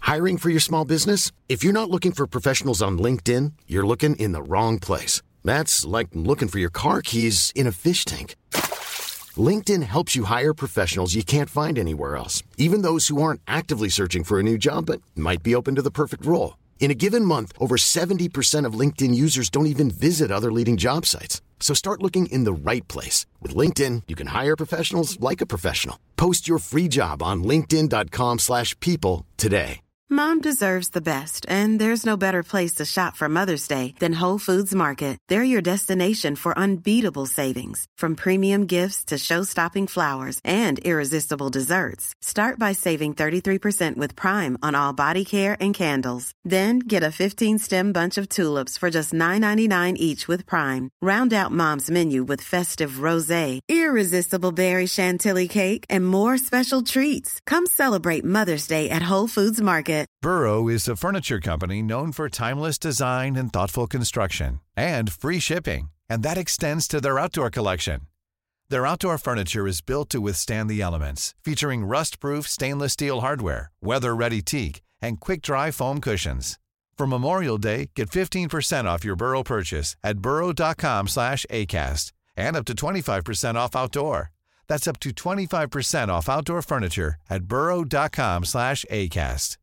Hiring for your small business? If you're not looking for professionals on LinkedIn, you're looking in the wrong place. That's like looking for your car keys in a fish tank. LinkedIn helps you hire professionals you can't find anywhere else, even those who aren't actively searching for a new job but might be open to the perfect role. In a given month, over 70% of LinkedIn users don't even visit other leading job sites. So start looking in the right place. With LinkedIn, you can hire professionals like a professional. Post your free job on linkedin.com/people today. Mom deserves the best, and there's no better place to shop for Mother's Day than Whole Foods Market. They're your destination for unbeatable savings, from premium gifts to show-stopping flowers and irresistible desserts. Start by saving 33% with Prime on all body care and candles. Then get a 15-stem bunch of tulips for just $9.99 each with Prime. Round out Mom's menu with festive rosé, irresistible berry chantilly cake, and more special treats. Come celebrate Mother's Day at Whole Foods Market. Burrow is a furniture company known for timeless design and thoughtful construction, and free shipping, and that extends to their outdoor collection. Their outdoor furniture is built to withstand the elements, featuring rust-proof stainless steel hardware, weather-ready teak, and quick-dry foam cushions. For Memorial Day, get 15% off your Burrow purchase at burrow.com/acast, and up to 25% off outdoor. That's up to 25% off outdoor furniture at burrow.com/acast.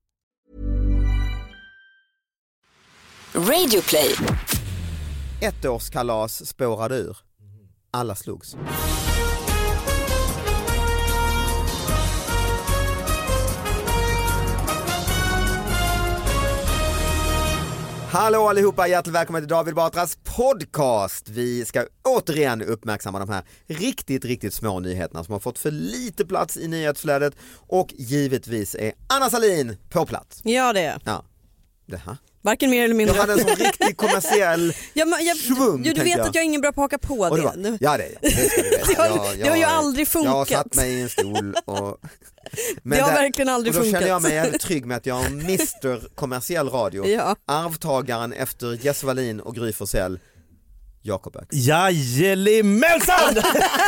Radio Play. Ettårskalas spårade ur. Alla slogs. Hallå allihopa, hjärtligt välkommen till David Batras podcast. Vi ska återigen uppmärksamma de här riktigt små nyheterna som har fått för lite plats i nyhetsflödet. Och givetvis är Anna Salin på plats. Ja, det är. Ja, det här. Varken mer eller mindre. Jag hade en sån riktig kommersiell svung. Du vet att jag är ingen bra på att haka på det. Ja, det ska du veta. Det har ju aldrig funkat. Jag har satt mig i en stol och... Men det har verkligen aldrig funkat. Och då känner jag mig jävligt trygg med att jag har Mr. kommersiell radio. Ja. Arvtagaren efter Jess Wallin och Gry Forssell, Jakob Öqvist. Jajelimelsan!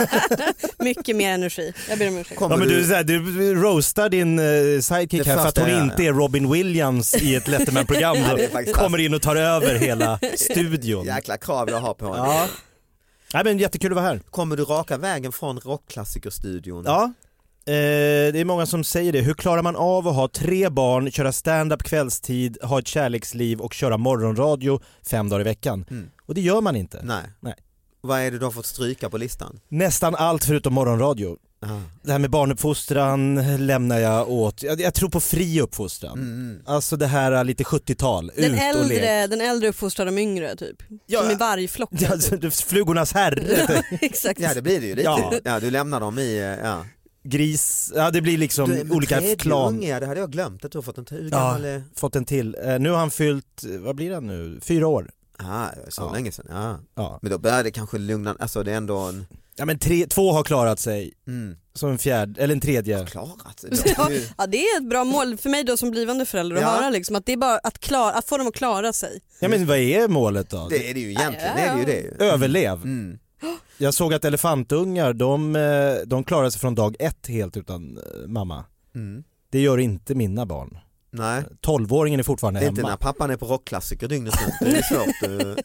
Mycket mer energi. Jag ber om ursäkt. Ja, men du roastar din sidekick här för att hon inte är Robin Williams i ett Letterman-program. Kommer in och tar över hela studion. Jäkla krav jag har på henne. Ja. Nej, men jättekul att vara här. Kommer du raka vägen från rockklassikerstudion? Ja. Det är många som säger det. Hur klarar man av att ha 3 barn, köra stand-up kvällstid, ha ett kärleksliv och köra morgonradio 5 dagar i veckan? Och det gör man inte. Nej. Vad är det du har fått stryka på listan? Nästan allt förutom morgonradio. Det här med barnuppfostran lämnar jag åt. Jag tror på fri uppfostran. Alltså det här lite 70-tal. Den äldre uppfostrar de yngre typ. Som i vargflocken. Ja, flugornas herre. Exakt. Ja, det blir det ju lite. Ja, du lämnar dem i... Ja. Gris, ja det blir liksom olika klan. Unge, det hade jag glömt att du har fått en till. Fått en till. Nu har han fyllt, vad blir det nu? 4 år. Så länge sedan. Ja. Men då börjar det kanske lugna, alltså det är ändå en... Ja, men 2 har klarat sig. Som en fjärde, eller en tredje. Klarat sig. Ja, det är ett bra mål för mig då som blivande förälder att höra liksom, att det är bara att få dem att klara sig. Ja, men vad är målet då? Det är det ju egentligen, det är det ju. Överlev. Jag såg att elefantungar, de klarar sig från dag 1 helt utan mamma. Det gör inte mina barn. Nej. 12-åringen är fortfarande hemma. Det är inte när pappan är på rockklassiker dygnet runt. Det är svårt.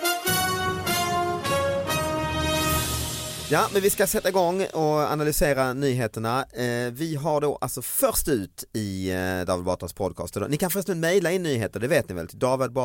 Ja, men vi ska sätta igång och analysera nyheterna. Vi har då alltså först ut i David Batras podcast. Ni kan förresten mejla in nyheter, det vet ni väl, till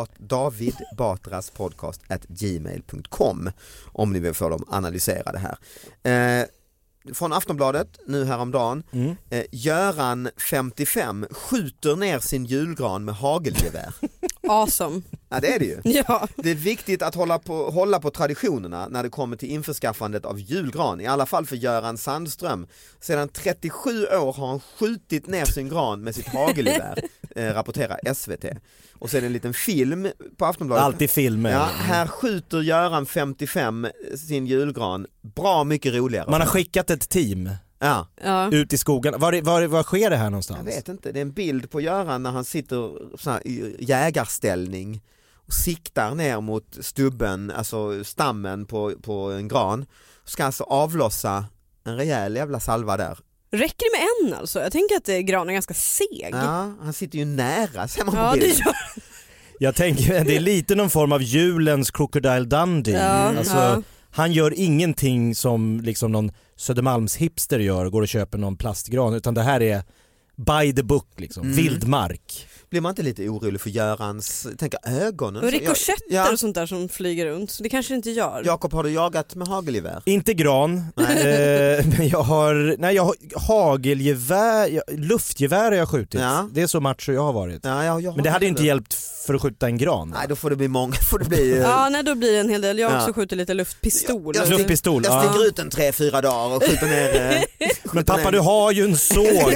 davidbatrasspodcast@gmail.com om ni vill få dem analyserade här. Från Aftonbladet nu häromdagen. Göran 55 skjuter ner sin julgran med hagelgevär. Awesome. Ja, det är det ju. Ja. Det är viktigt att hålla på traditionerna när det kommer till införskaffandet av julgran. I alla fall för Göran Sandström. Sedan 37 år har han skjutit ner sin gran med sitt hagelgevär, rapporterar SVT. Och sen en liten film på Aftonbladet. Alltid filmer. Ja, här skjuter Göran 55 sin julgran. Bra mycket roligare. Man har skickat ett team. Ja. Ut i skogen. Var sker det här någonstans? Jag vet inte, det är en bild på Göran när han sitter så här i jägarställning och siktar ner mot stubben, alltså stammen på en gran. Ska alltså avlossa en rejäl jävla salva där. Räcker det med en alltså? Jag tänker att Gran är ganska seg. Ja, han sitter ju nära, ser man på Ja, det bilden. gör. Jag tänker det är lite någon form av julens Crocodile Dundee. Alltså, han gör ingenting som liksom någon Södermalms hipster gör, går och köper någon plastgran, utan det här är by the book liksom, vildmark. Blir man inte lite orolig för Görans, tänker ögonen? Och rikoschetter och sånt där som flyger runt, så det kanske inte gör. Jakob, har du jagat med hagelgevär? Inte gran, men jag har hagelgevär, luftgevär har jag skjutit. Ja. Det är så macho jag har varit. Ja, Men det hade inte hjälpt för att skjuta en gran. Nej, då får det bli många. Ja, nej, då blir det en hel del. Jag har också skjutit lite luftpistol. Luftpistol, jag sticker ut en 3-4 dagar och skjuter ner. Men pappa, du har ju en såg.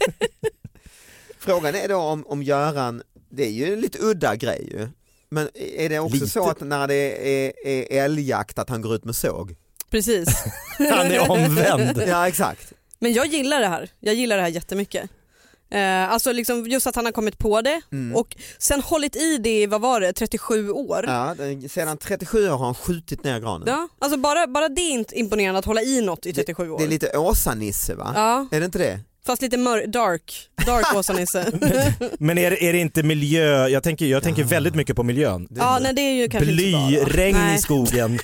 Frågan är då om Göran, det är ju en lite udda grej ju. Men är det också så att när det är älgjakt att han går ut med såg? Precis. Han är omvänd. Ja, exakt. Men jag gillar det här. Jag gillar det här jättemycket. Alltså liksom just att han har kommit på det och sen hållit i det, vad var det, 37 år. Ja, sedan 37 år har han skjutit ner granen. Ja, alltså bara det är inte imponerande att hålla i något i 37 år. Det är lite Åsa-Nisse, va? Ja. Är det inte det? Fast lite dark Åsa-Nisse. Men är det inte miljö? Jag tänker väldigt mycket på miljön. Ja, nej, det är ju kanske Blyregn inte i skogen.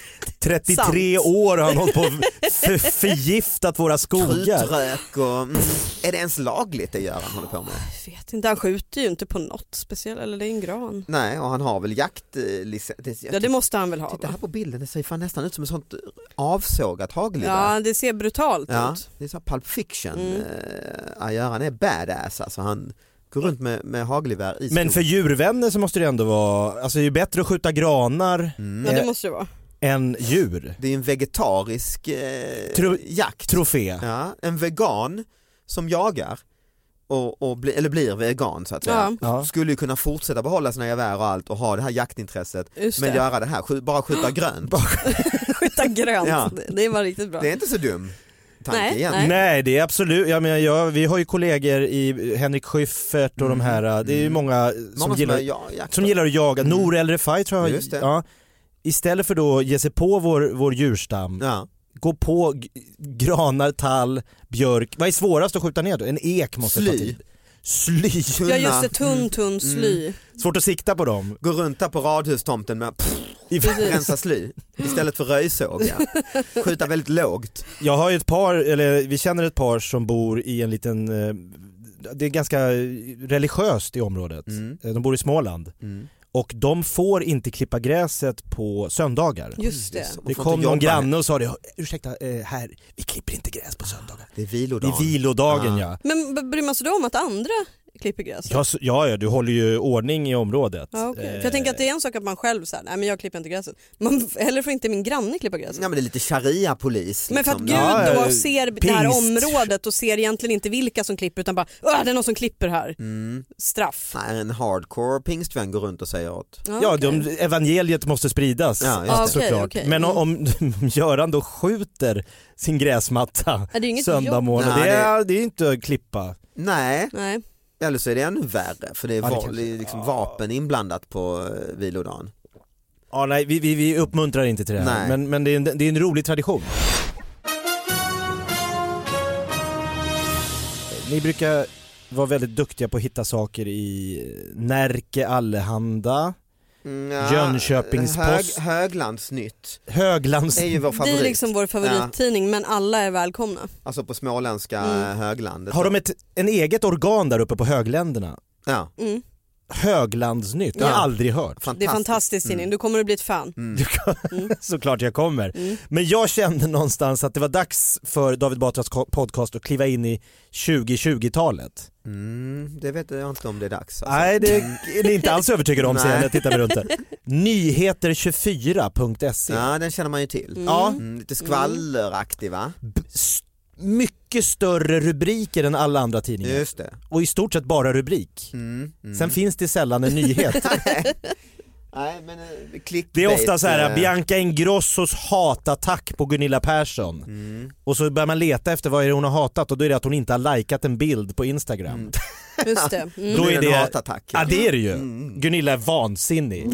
33 år har han hållit på förgiftat våra skogar. Krutrök och... är det ens lagligt det Göran håller på med? Jag vet inte, han skjuter ju inte på något speciellt, eller det är en gran. Nej, och han har väl jaktlicens. Ja, det måste han väl ha. Titta här på bilden, det ser fan nästan ut som ett sånt avsågat hagelgevär. Ja, det ser brutalt ut. Det är så Pulp Fiction. Göran är badass, alltså han går runt med hagelgevär i skogen. Men för djurvänner så måste det ändå vara, alltså det är bättre att skjuta granar Ja, det måste det vara. än djur. Det är en vegetarisk jakt. Trofé. Ja, en vegan som jagar och blir vegan så att säga. Ja. Skulle ju kunna fortsätta behålla sina gevär och allt och ha det här jaktintresset, men göra det här, bara skjuta grönt. Skjuta grönt, Ja. Det var riktigt bra. Det är inte så dum tanke egentligen. Nej, det är absolut, vi har ju kollegor i Henrik Schyffert och de här, det är ju många som gillar att jaga. Nour El Refai tror jag. Just det. Ja. Istället för då ge sig på vår djurstam, gå på granar, tall, björk. Vad är svårast att skjuta ner då? En ek måste ta tid. Sly. Ja, just det, tunn sly. Svårt att sikta på dem. Gå runt där på radhustomten med rensa sly istället för röjsåg. Skjuta väldigt lågt. Jag har ju vi känner ett par som bor i en liten, det är ganska religiöst i området. De bor i Småland. Och de får inte klippa gräset på söndagar. Just det. Det kom någon granne och sa det, ursäkta, här, vi klipper inte gräs på söndagar. Det är vilodagen. Det är vilodagen, ja. Men bryr man sig då om att andra klipper gräset? Ja, du håller ju ordning i området. Ja, okay. För jag tänker att det är en sak att man själv säger, nej men jag klipper inte gräset. Heller får inte min granne klippa gräset. Ja, men det är lite sharia-polis. Men för att Gud då ser det här området och ser egentligen inte vilka som klipper, utan bara, det är någon som klipper här. Straff. Nej, en hardcore pingstvän går runt och säger åt. Ja, evangeliet måste spridas, såklart. Okay. Men om Göran då skjuter sin gräsmatta söndag morgon, det är inte att klippa. Nej. Eller så är det ännu värre, för det är liksom vapen inblandat på vilodagen. Ja, nej, vi uppmuntrar inte till det här, men det är en rolig tradition. Ni brukar vara väldigt duktiga på att hitta saker i Närke Allehanda, Jönköpingspost, Höglandsnytt. Höglands är ju vår favorit. Det är liksom vår favorittidning, men alla är välkomna. Alltså på småländska höglandet. Har de en eget organ där uppe på högländerna? Ja. Höglandsnytt, jag har aldrig hört. Det är fantastiskt tidning, du kommer att bli ett fan. Såklart jag kommer. Men jag kände någonstans att det var dags för David Batras podcast att kliva in i 2020-talet. Det vet jag inte om det är dags. Alltså. Nej, det är inte alls övertygad om sen jag tittar mig runt där. Nyheter24.se. Ja, den känner man ju till. Lite skvalleraktig, va? Mycket större rubriker än alla andra tidningar. Just det. Och i stort sett bara rubrik. Sen finns det sällan en nyhet. Nej, men det är ofta så här: Bianca Ingrossos hatattack på Gunilla Persson. Och så börjar man leta efter vad är det hon har hatat, och då är det att hon inte har likat en bild på Instagram. Just det. Då är det en hatattack. Ja, det är det ju. Gunilla är vansinnig.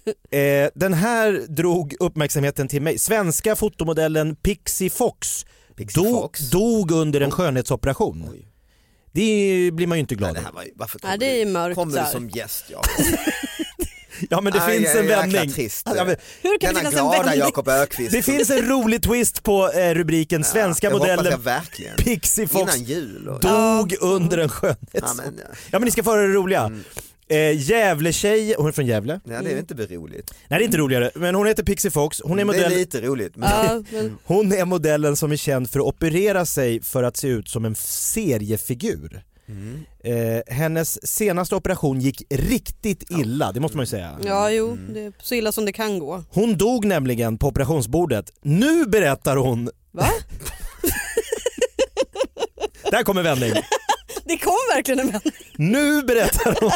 Den här drog uppmärksamheten till mig. Svenska fotomodellen Pixie Fox dog under en skönhetsoperation. Oj. Det blir man ju inte glad Nej, av. varför det är mörkt. kommer du som gäst? Ja, men det finns en vändning. Trist. Ja, men, Hur kan det Denna finnas en glada vändning? Jakob Öqvist. det finns en rolig twist på rubriken. Svenska modellen verkligen. Pixie Fox Innan jul. dog under en skönhetsoperation. Ja, men ni ska få höra det roliga. Gävle-tjej, hon är från Gävle. Nej, det är inte roligt. Nej, det är inte roligare, men hon heter Pixie Fox. Hon är Det är lite roligt. Men... Hon är modellen som är känd för att operera sig för att se ut som en seriefigur. Hennes senaste operation gick riktigt illa, det måste man ju säga. Ja, jo, det är så illa som det kan gå. Hon dog nämligen på operationsbordet. Nu berättar hon... Va? Där kommer vändning. Det kom verkligen en vändning. Nu berättar hon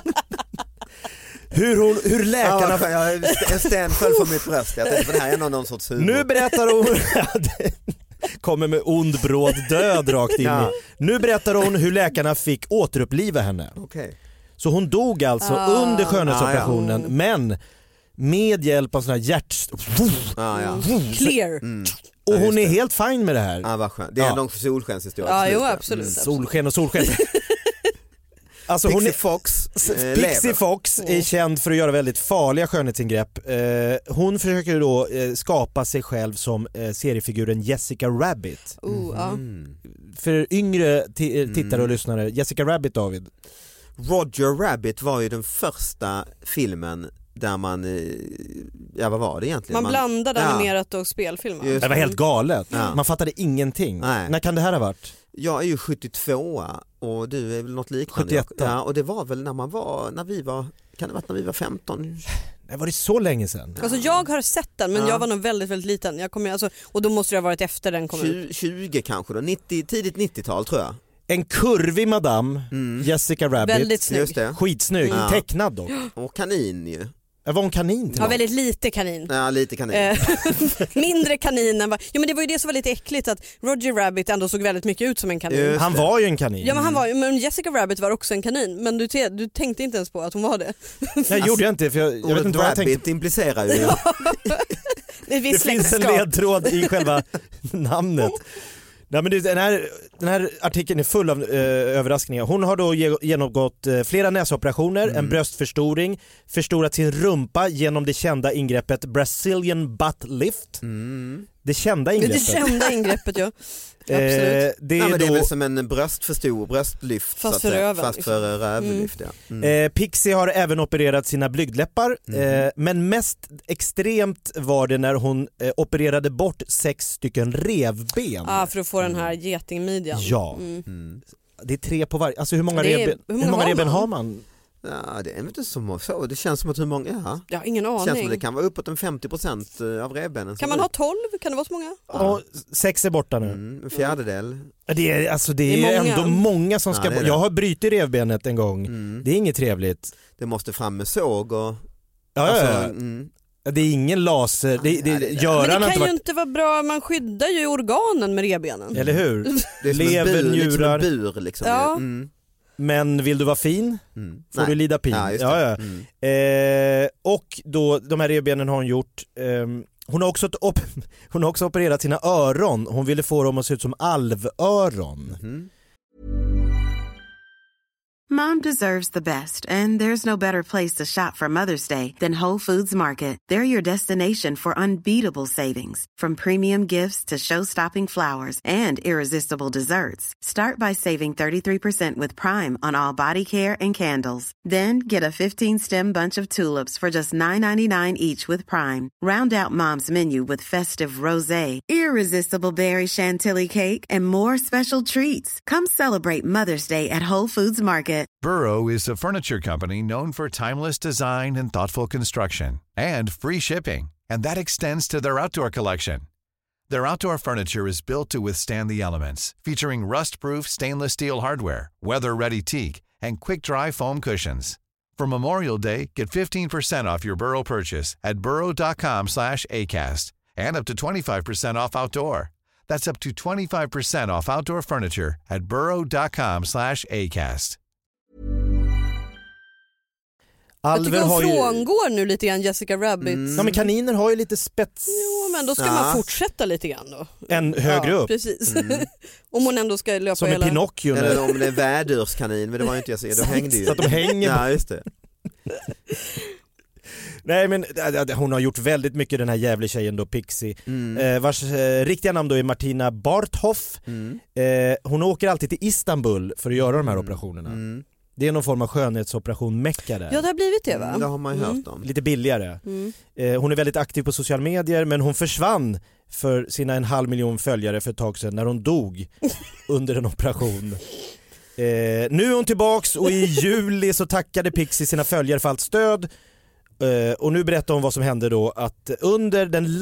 hur läkarna... Ja, en sten föll på mitt bröst. Jag tänkte, det här är någon sorts humor. Nu berättar hon... kommer med ond bråd död rakt in i. Nu berättar hon hur läkarna fick återuppliva henne. Okay. Så hon dog alltså under skönhetsoperationen, men med hjälp av såna här Clear. Och hon är helt fin med det här. Ja, vad skönt. Det är någon solskenshistoria. Ja, jo, absolut. Solsken och solsken. Alltså Pixie Fox är känd för att göra väldigt farliga skönhetsingrepp. Hon försöker då skapa sig själv som seriefiguren Jessica Rabbit. För yngre tittare och lyssnare, Jessica Rabbit, David. Roger Rabbit var ju den första filmen där man, vad var det egentligen? Man blandade animerat och spelfilm. Det var helt galet. Man fattade ingenting. Nej. När kan det här ha varit? Jag är ju 72 och du är väl något liknande. 71. Ja, och det var väl när vi var 15. Det var det så länge sedan. Alltså jag har sett den, men jag var nog väldigt, väldigt liten. Jag kommer, och då måste det ha varit efter den kom ut. 20 kanske då, tidigt 90-tal tror jag. En kurvig madam, Jessica Rabbit. Väldigt snygg. Just det. Skitsnygg, tecknad då. Och kanin ju. Var hon kanin till Ja, väldigt lite kanin. Ja, lite kanin. Mindre kanin än ja, men det var ju det som var lite äckligt, att Roger Rabbit ändå såg väldigt mycket ut som en kanin. Han var ju en kanin. Ja, men Jessica Rabbit var också en kanin, men du tänkte inte ens på att hon var det. Nej, gjorde jag inte, för jag vet inte vad jag tänkte. Rabbit implicerar ju. Det finns en ledtråd i själva namnet. Nej, men den här artikeln är full av överraskningar. Hon har då genomgått flera näsoperationer, en bröstförstoring, förstorat sin rumpa genom det kända ingreppet Brazilian butt lift. Det kända ingreppet. Ja. Absolut. Det är väl som en bröstlyft fast för rövlyft. Pixie har även opererat sina blygdläppar, men mest extremt var det när hon opererade bort 6 stycken revben. För att få den här getingmidjan. Ja. Det är 3 på varje. Alltså hur många revben har man? Ja, det är inte så. Det känns som att hur många? Jag har ingen aning. Det känns som att det kan vara uppåt en 50% av revbenen. Kan man ha 12? Kan det vara så många? Ja, 6 är borta nu. En fjärdedel. Det är ändå många som ska... Jag har brutit revbenet en gång. Det är inget trevligt. Det måste fram med såg och... Det är ingen laser. Men det kan ju inte vara bra. Man skyddar ju organen med revbenen. Eller hur? Det är lever, njurar. Liksom en bur liksom. Ja. Men vill du vara fin får du lida pin. Och då, de här revbenen har hon gjort. Hon har också opererat sina öron. Hon ville få dem att se ut som alvöron. Mom deserves the best, and there's no better place to shop for Mother's Day than Whole Foods Market. They're your destination for unbeatable savings, from premium gifts to show-stopping flowers and irresistible desserts. Start by saving 33% with Prime on all body care and candles. Then get a 15-stem bunch of tulips for just $9.99 each with Prime. Round out Mom's menu with festive rosé, irresistible berry chantilly cake, and more special treats. Come celebrate Mother's Day at Whole Foods Market. Burrow is a furniture company known for timeless design and thoughtful construction, and free shipping, and that extends to their outdoor collection. Their outdoor furniture is built to withstand the elements, featuring rust-proof stainless steel hardware, weather-ready teak, and quick-dry foam cushions. For Memorial Day, get 15% off your Burrow purchase at burrow.com/acast, and up to 25% off outdoor. That's up to 25% off outdoor furniture at burrow.com/acast. Jag tycker hon frångår nu lite grann Jessica Rabbit. Ja, men kaniner har ju lite spets. Jo, men då ska man fortsätta lite grann då. En högre upp. Precis. Om hon ändå ska löpa som en Pinocchio. Eller om det är värdurskanin, men det var ju inte jag säger. Då hängde ju. Så att de hänger. Ja, just det. Nej, men hon har gjort väldigt mycket, den här jävla tjejen då, Pixie. Vars riktiga namn då är Martina Barthoff. Hon åker alltid till Istanbul för att göra de här operationerna. Det är någon form av skönhetsoperation Mecka där. Ja, det har blivit det, va? Det har man ju hört om. Lite billigare. Hon är väldigt aktiv på sociala medier, men hon försvann för sina 500 000 följare för ett tag sedan när hon dog under en operation. Nu är hon tillbaks och i juli så tackade Pixie sina följare för allt stöd. Och nu berättar hon vad som hände då, att under den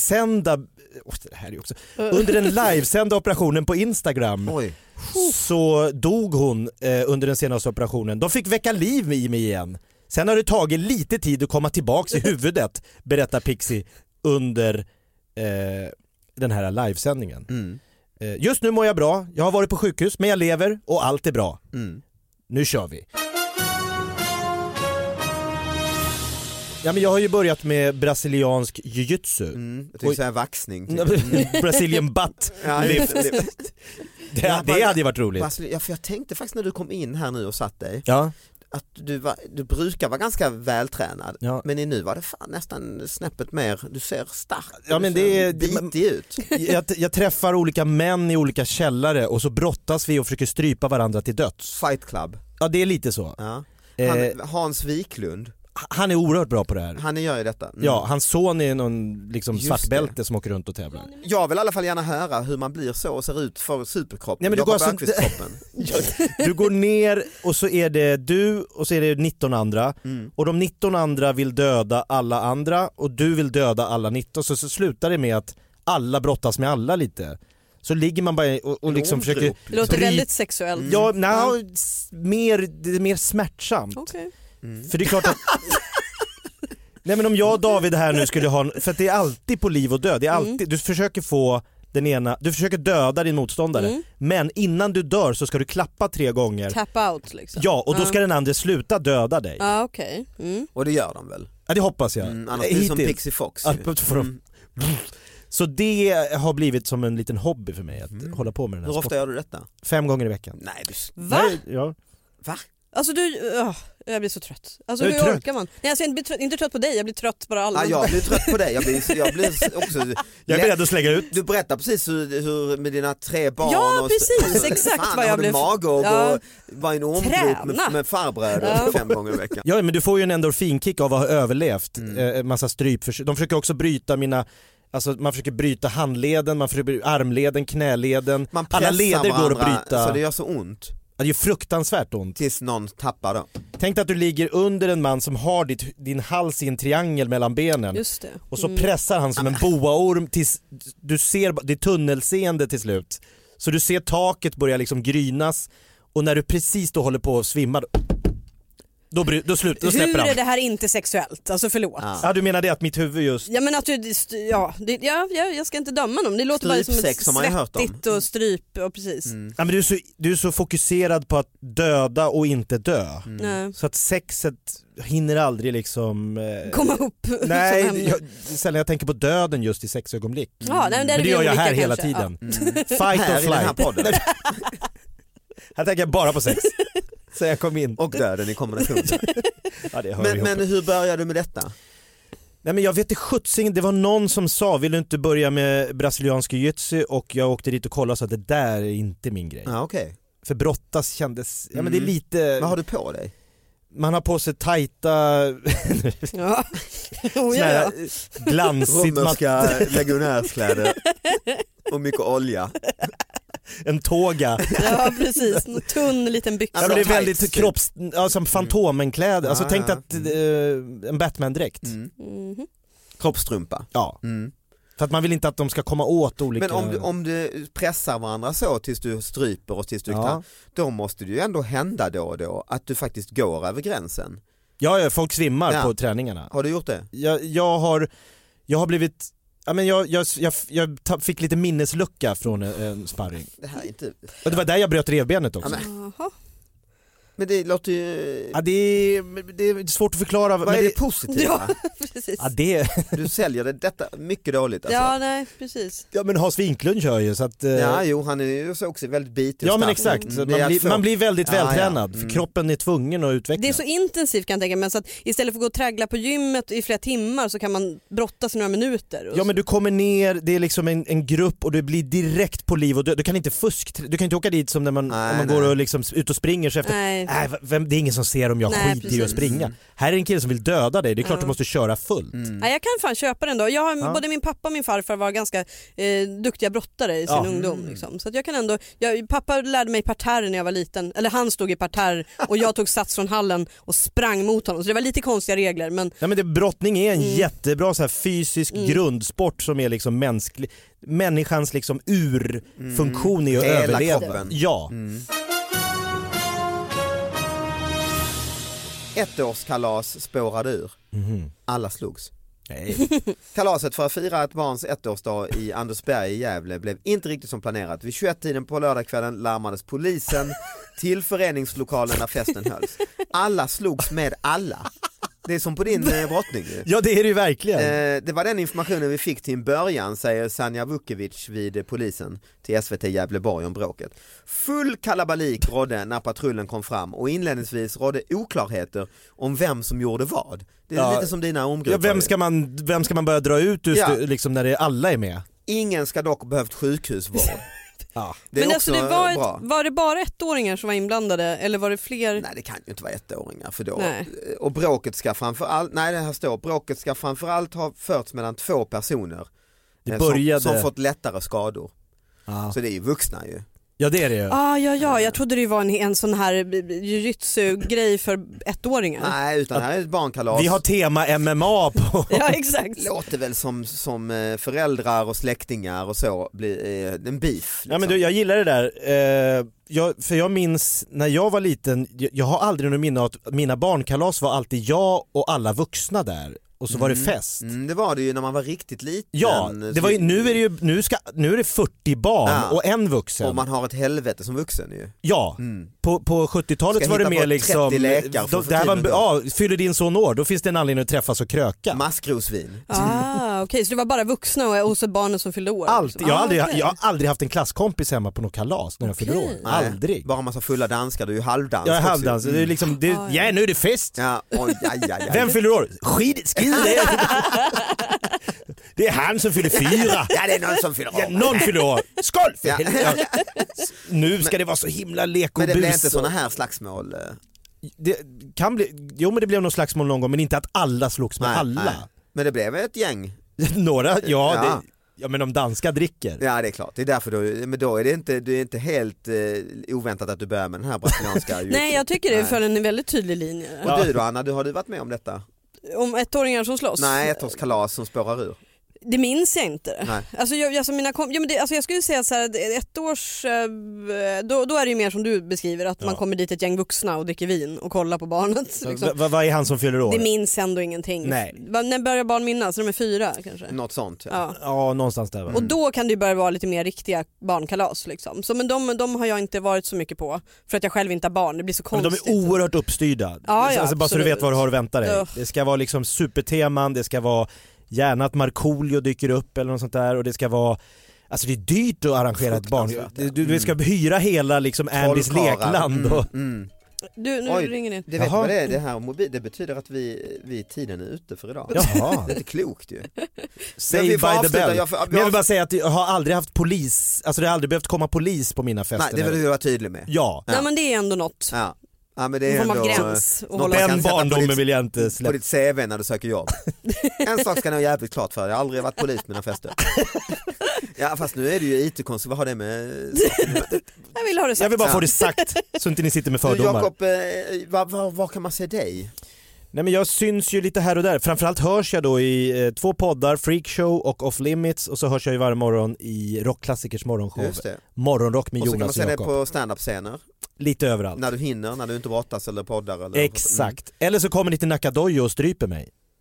livesända operationen på Instagram så dog hon under den senaste operationen. De fick väcka liv i mig igen. Sen har det tagit lite tid att komma tillbaks i huvudet, berättar Pixie under den här livesändningen. Just nu mår jag bra, jag har varit på sjukhus men jag lever och allt är bra. Nu kör vi. Ja, men jag har ju börjat med brasiliansk jiu-jitsu. Jag tänkte säga vaxning. Typ. Brazilian butt lift. Det hade ju varit roligt. Ja, för jag tänkte faktiskt när du kom in här nu och satt dig. Ja. Att du brukar vara ganska vältränad, men nu var det fan nästan snäppet mer, du ser stark, ja, men det är bitig ut. Jag träffar olika män i olika källare och så brottas vi och försöker strypa varandra till döds. Fight Club. Ja, det är lite så. Ja. Hans Wiklund. Han är oerhört bra på det här. Han gör ju detta. Ja, hans son är någon liksom svartbälte som åker runt och tävlar. Jag vill i alla fall gärna höra hur man blir så och ser ut för superkroppen. Nej, men du går ner och så är det du och så är det 19 andra. Och de 19 andra vill döda alla andra och du vill döda alla 19. Så slutar det med att alla brottas med alla lite. Så ligger man bara och liksom försöker... Det låter väldigt sexuellt. Ja, det är mer smärtsamt. Okay. För det är klart att... Nej, men om jag och David här nu skulle ha... För att det är alltid på liv och död. Det är alltid, du försöker få den ena... Du försöker döda din motståndare. Men innan du dör så ska du klappa 3 gånger. Tap out liksom. Ja, och då ska den andra sluta döda dig. Ja, okej. Och det gör de väl? Ja, det hoppas jag. Annars blir det som Pixie Fox. Så det har blivit som en liten hobby för mig att hålla på med den här Hur ofta gör du detta? 5 gånger i veckan. Nej, Va? Nej, ja. Va? Alltså jag blir så trött. Alltså hur orkar man? Nej, alltså, jag blir inte trött på dig, jag blir trött på alla. Ja, jag blir trött på dig. Jag blir också... Jag är beredd att slänga ut. Du berättar precis hur med dina 3 barn. Ja, precis. Exakt vad jag blev. Mage och var en ormgrop med farbröder 5 gånger i veckan. Ja, men du får ju en endorfinkick av att ha överlevt. Massa strypförsök. De försöker också bryta alltså man försöker bryta handleden, man försöker bryta armleden, knäleden. Alla leder går att bryta. Så det gör så ont. Det är fruktansvärt ont. Tills någon tappar då. Tänk att du ligger under en man som har din hals i en triangel mellan benen. Just det. Och så pressar han som en boaorm tills du ser det tunnelseende till slut. Så du ser taket börja liksom grynas och när du precis då håller på att svimma då släpper han. Hur är det här inte sexuellt? Alltså förlåt. Ja, du menar det att mitt huvud just... Ja, men att jag ska inte döma dem. Det låter bara som ett svettigt och stryp och precis. Ja, men du är så fokuserad på att döda och inte dö. Så att sexet hinner aldrig liksom... komma upp. Nej, sällan jag tänker på döden just i sexögonblick. Ja, men det gör jag här hela tiden. Fight or flight. Här podden. Här tänker jag bara på sex. Så jag kom in. Och döden i kombination. Men hur började du med detta? Nej, men jag vet inte skjutsingen, det var någon som sa vill du inte börja med brasiliansk jiu-jitsu och jag åkte dit och kollade så att det där är inte min grej. Ja, okej. För brottas kändes, ja men det är lite... Vad har du på dig? Man har på sig tajta glansigt romerska legionärskläder och mycket olja. En tåga. Ja, precis. En tunn liten byxa. Ja, men det är väldigt som Fantomenkläder. Alltså tänk att en Batman-dräkt. Kroppstrumpa. Ja. För att man vill inte att de ska komma åt olika... Men om du pressar varandra så tills du stryper och tills du då måste det ju ändå hända då och då att du faktiskt går över gränsen. Ja, folk svimmar på träningarna. Har du gjort det? Jag har blivit... Ja, men jag fick lite minneslucka från en sparring. Det här är inte... Och det var där jag bröt revbenet också. Ja, Men det låter ju... Ja, det är svårt att förklara. Vad är det positiva? Ja, precis. Ja, Du säljer detta mycket dåligt alltså. Ja, nej, precis. Ja, men Hans Wiklund kör ju så att... Ja, jo, han är ju så också väldigt bitig. Ja, men exakt. Man blir väldigt vältränad för kroppen är tvungen att utvecklas. Det är så intensivt kan jag tänka mig, så att istället för att gå och traggla på gymmet i flera timmar så kan man brottas i några minuter. Ja, men du kommer ner, det är liksom en grupp och du blir direkt på liv och du kan inte du kan inte åka dit som när man, om man går och liksom ut och springer så efter, det är ingen som ser om jag skiter i att springa. Här är en kille som vill döda dig, det är klart du måste köra fullt. Nej, jag kan fan köpa den då. Jag har, både min pappa och min farfar var ganska duktiga brottare i sin ungdom liksom. Så att jag kan ändå, pappa lärde mig parterre när jag var liten, eller han stod i parterre och jag tog sats från hallen och sprang mot honom, så det var lite konstiga regler. Men brottning är en jättebra så här fysisk grundsport som är liksom människans liksom urfunktion i att överleva. Kroppen. Ja. Ettårskalas spårade ur. Alla slogs. Nej. Kalaset för att fira ett barns ettårsdag i Andersberg i Gävle blev inte riktigt som planerat. Vid 21-tiden på lördagskvällen larmades polisen till föreningslokalen när festen hölls. Alla slogs med alla. Det är som på din brottning. Ja, det är det ju verkligen. Det var den informationen vi fick till en början, säger Sanja Vukovic vid polisen till SVT Gävleborg om bråket. Full kalabalik rådde när patrullen kom fram och inledningsvis rådde oklarheter om vem som gjorde vad. Det är lite som dina omgrupper. Ja, vem ska man börja dra ut liksom när alla är med? Ingen ska dock behövt sjukhusvård. Ja. Det är men också alltså bra. var det bara ettåringar som var inblandade eller var det fler? Nej, det kan ju inte vara ettåringar för då. Och bråket ska framförallt ha förts mellan 2 personer som fått lättare skador. Så det är ju vuxna ju. Ja, det är det ju. Jag trodde det var en sån här jujutsu-grej för ettåringar. Nej, utan det här är ett barnkalas. Vi har tema MMA på. Ja, exakt. Låter väl som föräldrar och släktingar och så blir en beef. Liksom. Ja, men jag gillar det där. För jag minns när jag var liten, jag har aldrig någon minne att mina barnkalas var alltid jag och alla vuxna där. Och så var det fest. Det var det ju när man var riktigt liten. Ja, det var ju, nu är det 40 barn och en vuxen. Och man har ett helvete som vuxen ju. Ja, på 70-talet var det mer liksom 30 läkare fyller din son år, då finns det en anledning att träffas och kröka. Maskrosvin. Okej, så det var bara vuxna och så barnen som fyllde år? Allt. Jag har aldrig haft en klasskompis hemma på något kalas när jag fyllde år. Aldrig. Bara en massa fulla danskar, du är ju halvdans. Jag är halvdans. Det är liksom, nu är det fest. Ja. Vem fyller år? Det är han som fyller 4. Ja, det är någon som fyller år. Ja, någon fyller år. Skål! Ja. Nu ska det vara så himla lek och bus. Men det blir inte såna här slagsmål. Det kan bli, men det blev någon slagsmål någon gång, men inte att alla slogs med alla. Nej. Men det blev ett gäng. Några, men de danska dricker. Ja, det är klart. Det är därför då är det inte helt oväntat att du börjar med den här brasilianska. Nej, jag tycker det för en väldigt tydlig linje. Och du då, Anna, har du varit med om detta? Om ettåringar som slåss? Nej, ettårskalas som spårar ur. Det minns jag inte. Nej. Alltså, jag skulle säga så här, ett års då är det ju mer som du beskriver, att man kommer dit ett gäng vuxna och dricker vin och kollar på barnet. Liksom. Vad är han som fyller år? Det minns ändå ingenting. Nej. När börjar barn minnas? De är 4 kanske? Något sånt. Ja, någonstans där. Och då kan det ju börja vara lite mer riktiga barnkalas liksom. Så, men de har jag inte varit så mycket på för att jag själv inte har barn. Det blir så konstigt. Men de är oerhört uppstyrda. Alltså, bara så du vet vad du har att vänta dig. Det ska vara liksom superteman, det ska vara gärna att Markoolio dyker upp eller något sånt där, och det ska vara, alltså det är dyrt att arrangera ett barn. Du ska hyra hela liksom Andys lekland och... Nu ringer det. Det vet vad det är, det här mobil, det betyder att vi tiden är ute för idag. Jaha. Det är inte klokt ju. Say by the bell. Men jag vill bara säga att jag har aldrig haft polis, alltså det har aldrig behövt komma polis på mina fester. Nej, det vill du vara tydlig med. Ja. Nej, men det är ändå något. Ja, men det är ändå gräns. Den barndomen vill jag inte släppa. På ditt CV när du söker jobb. En sak ska ni ha jävligt klart för. Jag har aldrig varit polis på mina fester. Ja, fast nu är det ju IT-konstigt. Vad har det med... Jag vill ha det sagt. Jag vill bara få det sagt så inte ni sitter med fördomar. Jakob, var kan man se dig? Nej, men jag syns ju lite här och där. Framförallt hörs jag då i 2 poddar, Freakshow och Off Limits, och så hörs jag ju varje morgon i Rockklassikers morgonshow. Just det. Morgonrock med Jonas och Jakob. Och så kan man se det på stand-up-scener. Lite överallt. När du hinner, när du inte brottas eller poddar. Eller exakt. Eller så kommer ni till Nakadojo och stryper mig.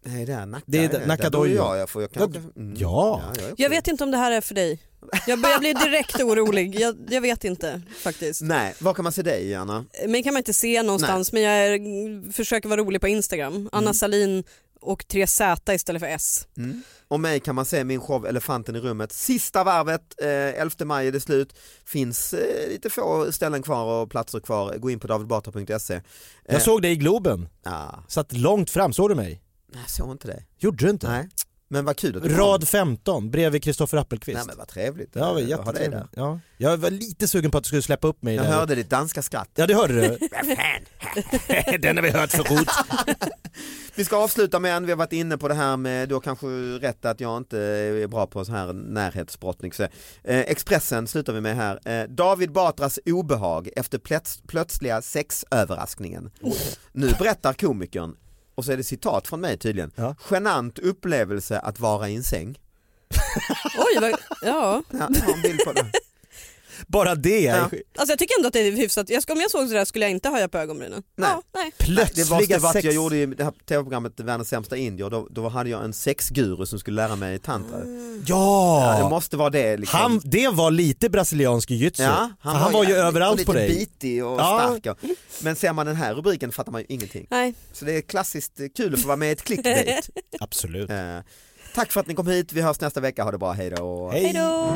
Nej, det är Nacka. Det är Nackadojo. Jag vet inte om det här är för dig. Jag blir direkt orolig. Jag vet inte faktiskt. Nej, var kan man se dig, Anna? Men kan man inte se någonstans. Nej. Men jag försöker vara rolig på Instagram. Anna Salin och 3Z istället för S. Och mig kan man se min show Elefanten i rummet. Sista varvet, 11 maj är det slut. Finns lite få ställen kvar och platser kvar. Gå in på davidbatra.se. Jag såg dig i Globen. Satt långt fram, såg du mig? Nej, jag såg inte det. Gjorde du inte? Nej. Men vad kul att du Rad 15, bredvid Kristoffer Appelqvist. Nej, men vad trevligt. Ja, det var jättetrevligt. Ja. Jag var lite sugen på att du skulle släppa upp mig. Jag hörde ditt danska skratt. Ja, det hörde du. Den har vi hört förut. Vi ska avsluta med en, vi har varit inne på det här med, du har kanske rätt att jag inte är bra på så här närhetsbrottning. Expressen slutar vi med här. David Batras obehag efter plötsliga sexöverraskningen. Nu berättar komikern, och så är det citat från mig tydligen. Genant upplevelse att vara i en säng. Oj, ja. Jag har en bild på det. Bara det. Ja. Alltså jag tycker ändå att det är hyfsat. Om jag såg så där skulle jag inte höja på ögonbrynen. Nej. Nej. Plötsliga sex. Jag gjorde i det här tv-programmet Världens sämsta indier. Då hade jag en sexguru som skulle lära mig tantra. Ja, det måste vara det liksom. Det var lite brasiliansk jiu-jitsu. Ja, han var ju överallt på dig. Lite bitig och stark. Men ser man den här rubriken fattar man ju ingenting. Nej. Så det är klassiskt kul att få vara med i ett clickbait. Absolut. Tack för att ni kom hit. Vi hörs nästa vecka. Ha det bra. Hej då. Hej då.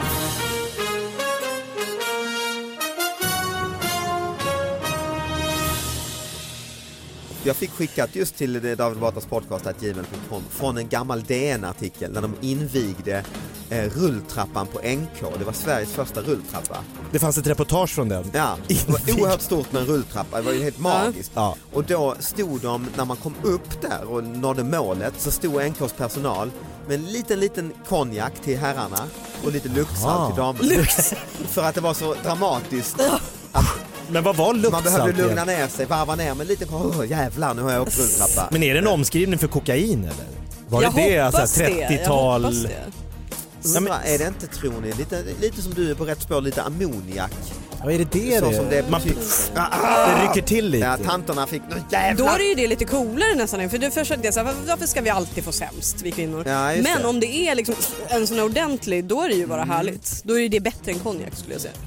Jag fick skickat just till David Batras podcast att gmail.com från en gammal DN-artikel när de invigde rulltrappan på NK. Det var Sveriges första rulltrappa. Det fanns ett reportage från den. Ja, det var oerhört stort med en rulltrappa. Det var ju helt magiskt. Ja. Och då stod de, när man kom upp där och nådde målet, så stod NKs personal med en liten konjak till herrarna och lite luxsalt till damerna. För att det var så dramatiskt. Men vad var luxsalt? Man behövde lugna ner sig, varva ner med lite, jävlar, nu har jag åkt rulltrappa. Men är det en omskrivning för kokain eller? Var jag det hoppas 30-tal? Jag hoppas det. Är det inte, tror ni, lite som du är på rätt spår, lite ammoniak? Ja, är det så som det det rycker till lite. Ja, tanterna fick jävlar. Då är det ju det lite coolare nästan, för det försökte jag säga, varför ska vi alltid få sämst, vi kvinnor? Ja, men det. om det är liksom en sån ordentlig, då är det ju bara härligt. Då är det bättre än konjak, skulle jag säga.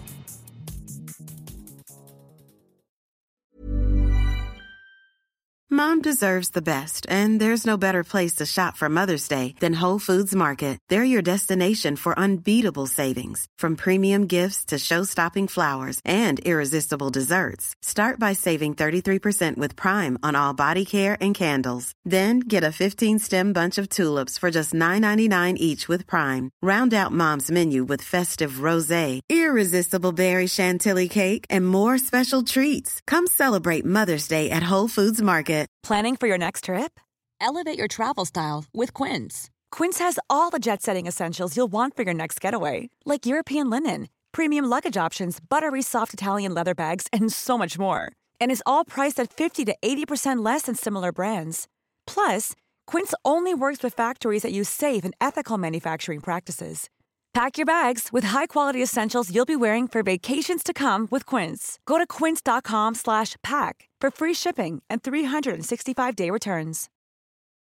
Mom deserves the best, and there's no better place to shop for Mother's Day than Whole Foods Market. They're your destination for unbeatable savings, from premium gifts to show-stopping flowers and irresistible desserts. Start by saving 33% with Prime on all body care and candles. Then get a 15-stem bunch of tulips for just $9.99 each with Prime. Round out Mom's menu with festive rosé, irresistible berry chantilly cake, and more special treats. Come celebrate Mother's Day at Whole Foods Market. Planning for your next trip? Elevate your travel style with Quince. Quince has all the jet-setting essentials you'll want for your next getaway, like European linen, premium luggage options, buttery soft Italian leather bags, and so much more. And is all priced at 50 to 80% less than similar brands. Plus, Quince only works with factories that use safe and ethical manufacturing practices. Pack your bags with high-quality essentials you'll be wearing for vacations to come with Quince. Go to quince.com/pack for free shipping and 365-day returns.